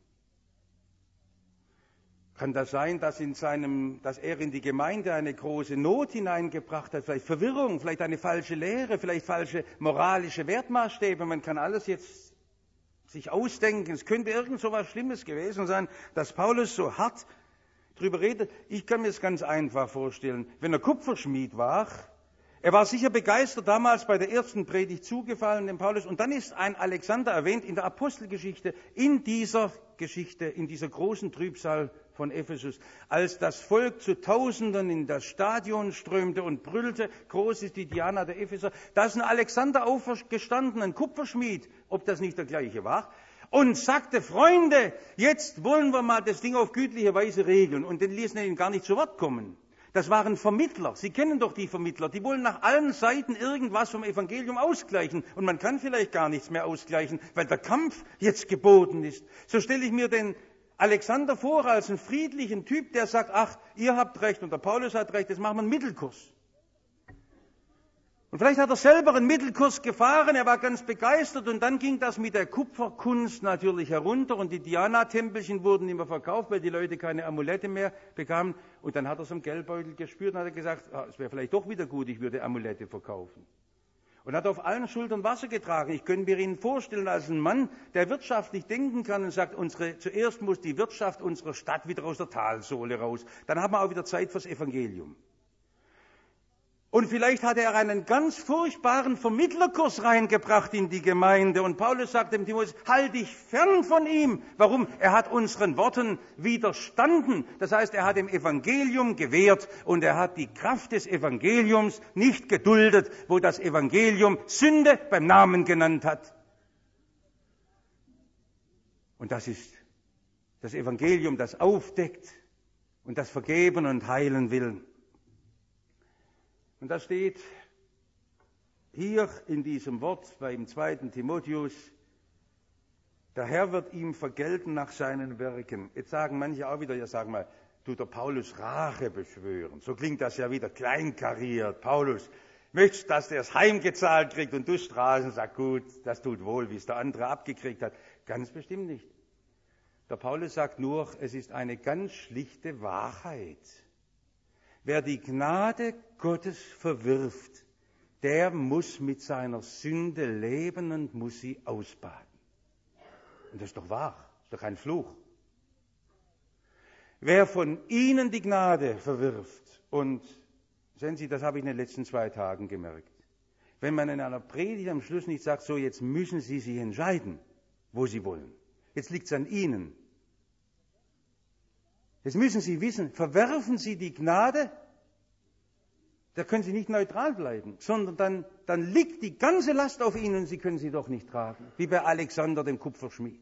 Kann das sein, dass, in seinem, dass er in die Gemeinde eine große Not hineingebracht hat, vielleicht Verwirrung, vielleicht eine falsche Lehre, vielleicht falsche moralische Wertmaßstäbe? Man kann alles jetzt sich ausdenken. Es könnte irgend so was Schlimmes gewesen sein, dass Paulus so hart drüber redet. Ich kann mir das ganz einfach vorstellen. Wenn er Kupferschmied war, er war sicher begeistert, damals bei der ersten Predigt zugefallen, dem Paulus. Und dann ist ein Alexander erwähnt in der Apostelgeschichte, in dieser Geschichte, in dieser großen Trübsal von Ephesus, als das Volk zu Tausenden in das Stadion strömte und brüllte, groß ist die Diana der Epheser. Da ist ein Alexander aufgestanden, ein Kupferschmied, ob das nicht der gleiche war, und sagte, Freunde, jetzt wollen wir mal das Ding auf gütliche Weise regeln. Und den ließen ihn gar nicht zu Wort kommen. Das waren Vermittler. Sie kennen doch die Vermittler. Die wollen nach allen Seiten irgendwas vom Evangelium ausgleichen. Und man kann vielleicht gar nichts mehr ausgleichen, weil der Kampf jetzt geboten ist. So stelle ich mir den Alexander vor als einen friedlichen Typ, der sagt, ach, ihr habt recht und der Paulus hat recht, jetzt machen wir einen Mittelkurs. Und vielleicht hat er selber einen Mittelkurs gefahren, er war ganz begeistert und dann ging das mit der Kupferkunst natürlich herunter und die Diana-Tempelchen wurden immer verkauft, weil die Leute keine Amulette mehr bekamen. Und dann hat er es im Geldbeutel gespürt und hat er gesagt, ah, es wäre vielleicht doch wieder gut, ich würde Amulette verkaufen. Und hat auf allen Schultern Wasser getragen. Ich könnte mir ihn vorstellen als einen Mann, der wirtschaftlich denken kann und sagt, unsere, zuerst muss die Wirtschaft unserer Stadt wieder aus der Talsohle raus. Dann haben wir auch wieder Zeit fürs Evangelium. Und vielleicht hatte er einen ganz furchtbaren Vermittlerkurs reingebracht in die Gemeinde. Und Paulus sagt dem Timotheus, halt dich fern von ihm. Warum? Er hat unseren Worten widerstanden. Das heißt, er hat dem Evangelium gewehrt und er hat die Kraft des Evangeliums nicht geduldet, wo das Evangelium Sünde beim Namen genannt hat. Und das ist das Evangelium, das aufdeckt und das vergeben und heilen will. Und da steht hier in diesem Wort beim zweiten Timotheus, der Herr wird ihm vergelten nach seinen Werken. Jetzt sagen manche auch wieder, ja sag mal, tut der Paulus Rache beschwören. So klingt das ja wieder kleinkariert. Paulus, möchtest, dass der es heimgezahlt kriegt und du strahlst und sagst, gut, das tut wohl, wie es der andere abgekriegt hat. Ganz bestimmt nicht. Der Paulus sagt nur, es ist eine ganz schlichte Wahrheit. Wer die Gnade Gottes verwirft, der muss mit seiner Sünde leben und muss sie ausbaden. Und das ist doch wahr, das ist doch kein Fluch. Wer von ihnen die Gnade verwirft, und sehen Sie, das habe ich in den letzten zwei Tagen gemerkt, wenn man in einer Predigt am Schluss nicht sagt, so jetzt müssen Sie sich entscheiden, wo Sie wollen. Jetzt liegt es an Ihnen. Jetzt müssen Sie wissen, verwerfen Sie die Gnade, da können Sie nicht neutral bleiben, sondern dann, dann liegt die ganze Last auf Ihnen und Sie können sie doch nicht tragen, wie bei Alexander dem Kupferschmied.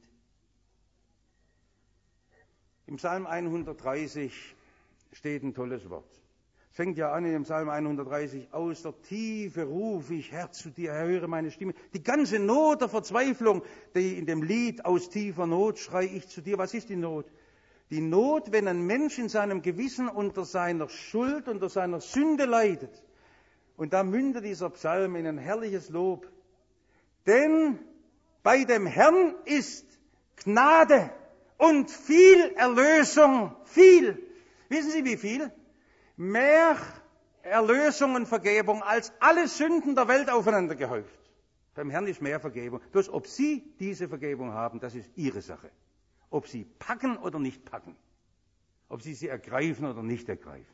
Im Psalm hundertdreißig steht ein tolles Wort. Es fängt ja an in dem Psalm hundertdreißig, aus der Tiefe rufe ich, Herr, zu dir, erhöre meine Stimme. Die ganze Not der Verzweiflung, die in dem Lied, aus tiefer Not schrei ich zu dir. Was ist die Not? Die Not, wenn ein Mensch in seinem Gewissen unter seiner Schuld, unter seiner Sünde leidet. Und da mündet dieser Psalm in ein herrliches Lob. Denn bei dem Herrn ist Gnade und viel Erlösung, viel. Wissen Sie wie viel? Mehr Erlösung und Vergebung als alle Sünden der Welt aufeinander gehäuft. Beim Herrn ist mehr Vergebung. Bloß ob Sie diese Vergebung haben, das ist Ihre Sache. Ob Sie packen oder nicht packen. Ob Sie sie ergreifen oder nicht ergreifen.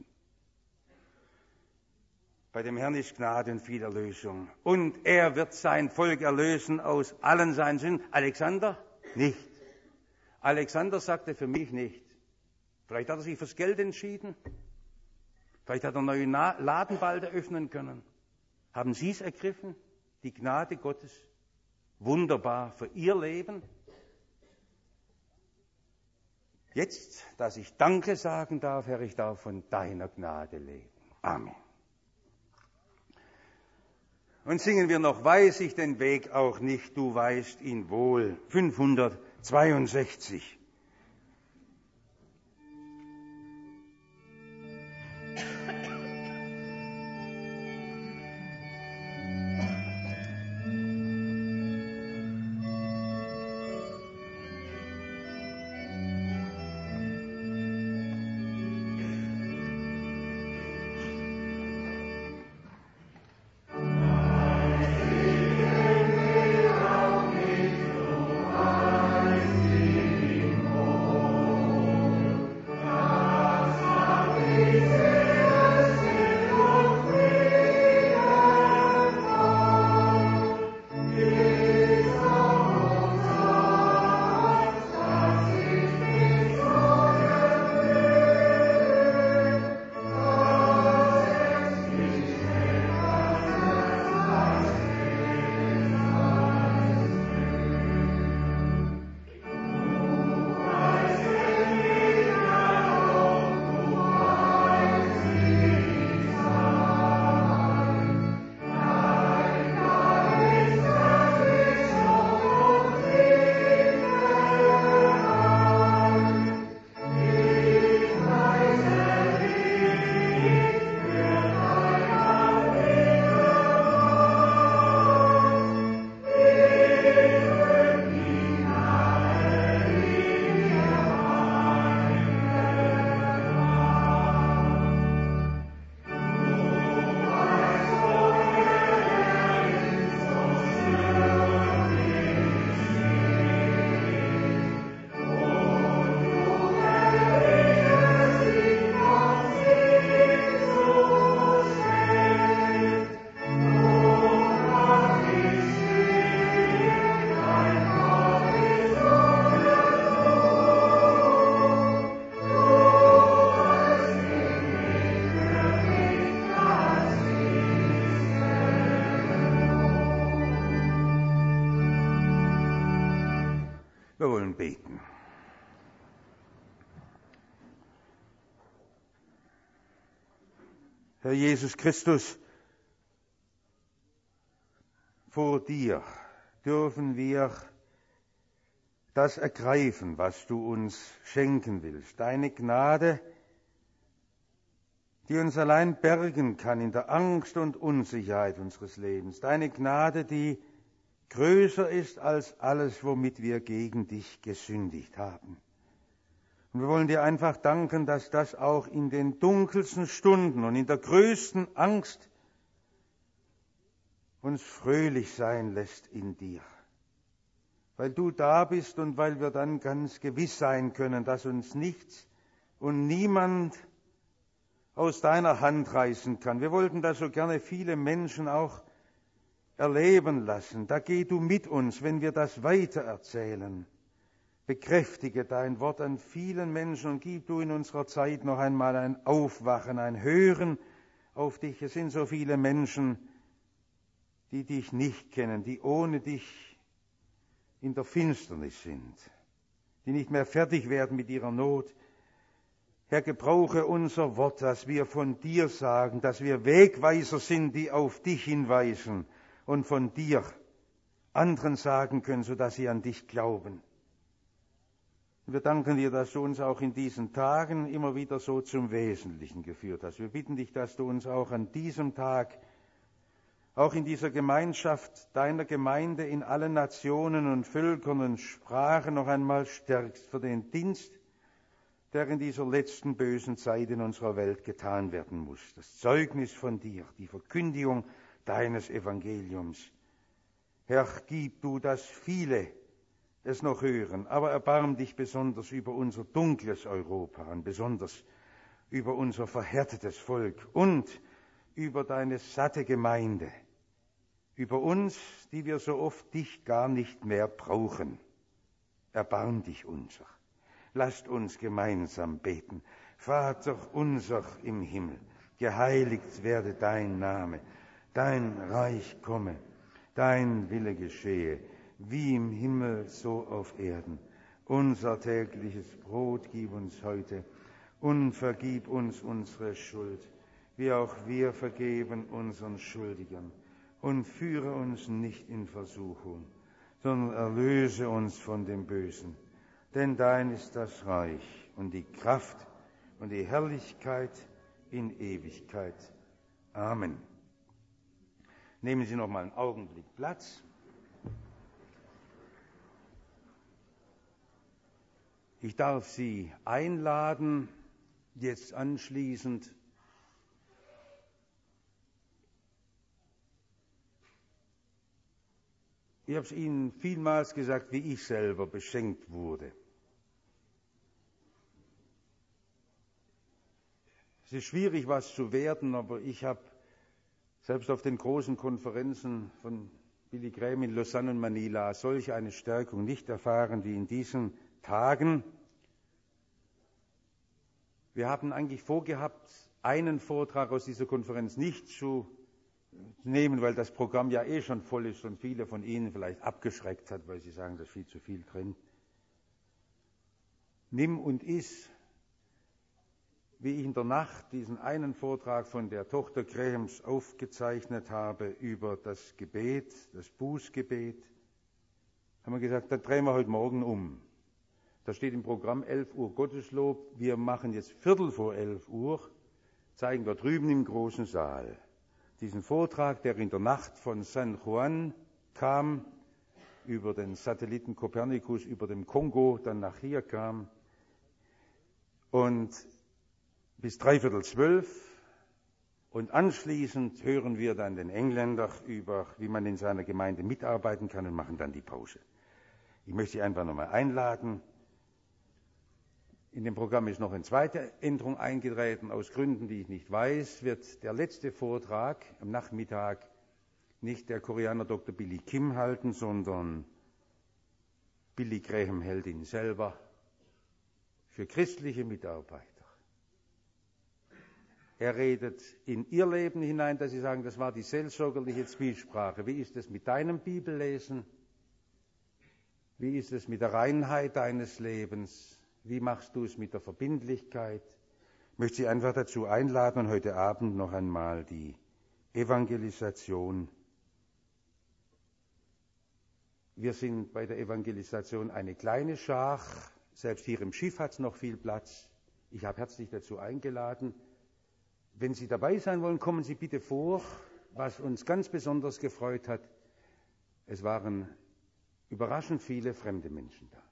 Bei dem Herrn ist Gnade und viel Erlösung. Und er wird sein Volk erlösen aus allen seinen Sünden. Alexander? Nicht. Alexander sagte, für mich nicht. Vielleicht hat er sich fürs Geld entschieden. Vielleicht hat er einen neuen Laden bald eröffnen können. Haben Sie es ergriffen? Die Gnade Gottes? Wunderbar für Ihr Leben? Jetzt, dass ich Danke sagen darf, Herr, ich darf von deiner Gnade leben. Amen. Und singen wir noch, weiß ich den Weg auch nicht, du weißt ihn wohl. fünfhundertzweiundsechzig. Wir wollen beten. Herr Jesus Christus, vor dir dürfen wir das ergreifen, was du uns schenken willst. Deine Gnade, die uns allein bergen kann in der Angst und Unsicherheit unseres Lebens. Deine Gnade, die größer ist als alles, womit wir gegen dich gesündigt haben. Und wir wollen dir einfach danken, dass das auch in den dunkelsten Stunden und in der größten Angst uns fröhlich sein lässt in dir. Weil du da bist und weil wir dann ganz gewiss sein können, dass uns nichts und niemand aus deiner Hand reißen kann. Wir wollten das so gerne viele Menschen auch erleben lassen. Da geh du mit uns, wenn wir das weitererzählen. Bekräftige dein Wort an vielen Menschen und gib du in unserer Zeit noch einmal ein Aufwachen, ein Hören auf dich. Es sind so viele Menschen, die dich nicht kennen, die ohne dich in der Finsternis sind, die nicht mehr fertig werden mit ihrer Not. Herr, gebrauche unser Wort, dass wir von dir sagen, dass wir Wegweiser sind, die auf dich hinweisen und von dir anderen sagen können, sodass sie an dich glauben. Und wir danken dir, dass du uns auch in diesen Tagen immer wieder so zum Wesentlichen geführt hast. Wir bitten dich, dass du uns auch an diesem Tag auch in dieser Gemeinschaft deiner Gemeinde in allen Nationen und Völkern und Sprachen noch einmal stärkst für den Dienst, der in dieser letzten bösen Zeit in unserer Welt getan werden muss. Das Zeugnis von dir, die Verkündigung deines Evangeliums. Herr, gib du, dass viele es noch hören, aber erbarm dich besonders über unser dunkles Europa und besonders über unser verhärtetes Volk und über deine satte Gemeinde, über uns, die wir so oft dich gar nicht mehr brauchen. Erbarm dich unser. Lasst uns gemeinsam beten. Vater unser im Himmel, geheiligt werde dein Name, dein Reich komme, dein Wille geschehe, wie im Himmel so auf Erden. Unser tägliches Brot gib uns heute und vergib uns unsere Schuld, wie auch wir vergeben unseren Schuldigern. Und führe uns nicht in Versuchung, sondern erlöse uns von dem Bösen. Denn dein ist das Reich und die Kraft und die Herrlichkeit in Ewigkeit. Amen. Nehmen Sie noch mal einen Augenblick Platz. Ich darf Sie einladen, jetzt anschließend ich habe es Ihnen vielmals gesagt, wie ich selber beschenkt wurde. Es ist schwierig, was zu werden, aber ich habe selbst auf den großen Konferenzen von Billy Graham in Lausanne und Manila solch eine Stärkung nicht erfahren wie in diesen Tagen. Wir haben eigentlich vorgehabt, einen Vortrag aus dieser Konferenz nicht zu nehmen, weil das Programm ja eh schon voll ist und viele von Ihnen vielleicht abgeschreckt hat, weil sie sagen, da ist viel zu viel drin. Nimm und iss, wie ich in der Nacht diesen einen Vortrag von der Tochter Grahams aufgezeichnet habe über das Gebet, das Bußgebet, haben wir gesagt, da drehen wir heute Morgen um. Da steht im Programm elf Uhr Gotteslob, wir machen jetzt Viertel vor elf Uhr, zeigen wir drüben im großen Saal diesen Vortrag, der in der Nacht von San Juan kam, über den Satelliten Copernicus, über dem Kongo, dann nach hier kam. Und bis dreiviertel zwölf. Und anschließend hören wir dann den Engländer über, wie man in seiner Gemeinde mitarbeiten kann und machen dann die Pause. Ich möchte Sie einfach nochmal einladen. In dem Programm ist noch eine zweite Änderung eingetreten. Aus Gründen, die ich nicht weiß, wird der letzte Vortrag am Nachmittag nicht der Koreaner Doktor Billy Kim halten, sondern Billy Graham hält ihn selber für christliche Mitarbeiter. Er redet in ihr Leben hinein, dass sie sagen, das war die seelsorgerliche Zwiesprache. Wie ist es mit deinem Bibellesen? Wie ist es mit der Reinheit deines Lebens? Wie machst du es mit der Verbindlichkeit? Ich möchte Sie einfach dazu einladen und heute Abend noch einmal die Evangelisation. Wir sind bei der Evangelisation eine kleine Schar. Selbst hier im Schiff hat es noch viel Platz. Ich habe herzlich dazu eingeladen. Wenn Sie dabei sein wollen, kommen Sie bitte vor. Was uns ganz besonders gefreut hat, es waren überraschend viele fremde Menschen da.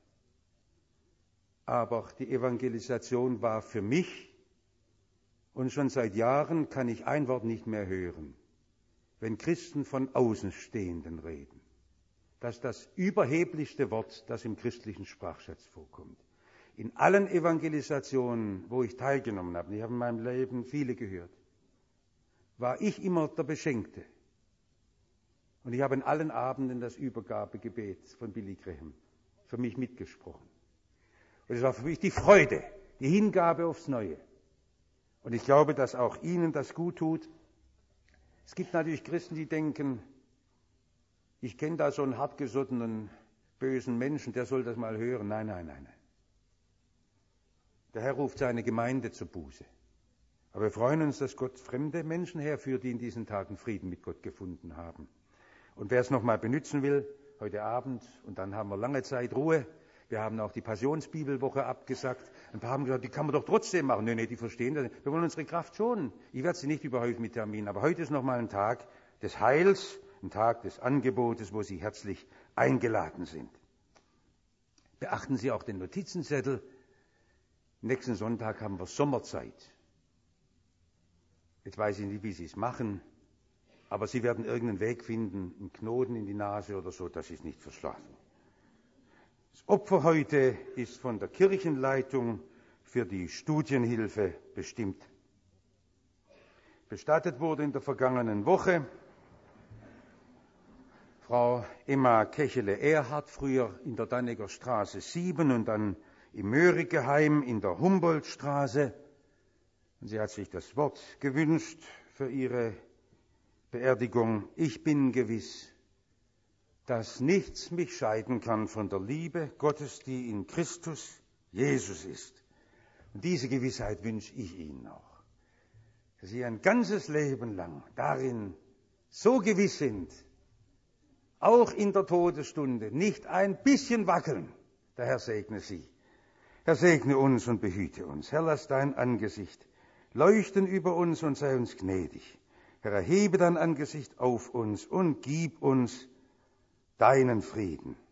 Aber die Evangelisation war für mich, und schon seit Jahren kann ich ein Wort nicht mehr hören, wenn Christen von Außenstehenden reden. Das ist das überheblichste Wort, das im christlichen Sprachschatz vorkommt. In allen Evangelisationen, wo ich teilgenommen habe, ich habe in meinem Leben viele gehört, war ich immer der Beschenkte. Und ich habe in allen Abenden das Übergabegebet von Billy Graham für mich mitgesprochen. Und es war für mich die Freude, die Hingabe aufs Neue. Und ich glaube, dass auch Ihnen das gut tut. Es gibt natürlich Christen, die denken, ich kenne da so einen hartgesottenen, bösen Menschen, der soll das mal hören. Nein, nein, nein, nein. Der Herr ruft seine Gemeinde zur Buße. Aber wir freuen uns, dass Gott fremde Menschen herführt, die in diesen Tagen Frieden mit Gott gefunden haben. Und wer es nochmal benutzen will, heute Abend, und dann haben wir lange Zeit Ruhe. Wir haben auch die Passionsbibelwoche abgesagt. Ein paar haben gesagt, die kann man doch trotzdem machen. Nein, nein, die verstehen das. Wir wollen unsere Kraft schonen. Ich werde sie nicht überhäufen mit Terminen, aber heute ist nochmal ein Tag, des Heils, ein Tag des Angebotes, wo Sie herzlich eingeladen sind. Beachten Sie auch den Notizenzettel. Nächsten Sonntag haben wir Sommerzeit. Jetzt weiß ich nicht, wie Sie es machen, aber Sie werden irgendeinen Weg finden, einen Knoten in die Nase oder so, dass Sie es nicht verschlafen. Das Opfer heute ist von der Kirchenleitung für die Studienhilfe bestimmt. Bestattet wurde in der vergangenen Woche Frau Emma Kechele-Erhardt, früher in der Danneger Straße sieben und dann im Mörikeheim in der Humboldtstraße. Und sie hat sich das Wort gewünscht für ihre Beerdigung. Ich bin gewiss, dass nichts mich scheiden kann von der Liebe Gottes, die in Christus Jesus ist. Und diese Gewissheit wünsche ich Ihnen auch, dass Sie ein ganzes Leben lang darin so gewiss sind, auch in der Todesstunde nicht ein bisschen wackeln. Der Herr segne Sie. Herr, segne uns und behüte uns. Herr, lass dein Angesicht leuchten über uns und sei uns gnädig. Herr, erhebe dein Angesicht auf uns und gib uns deinen Frieden.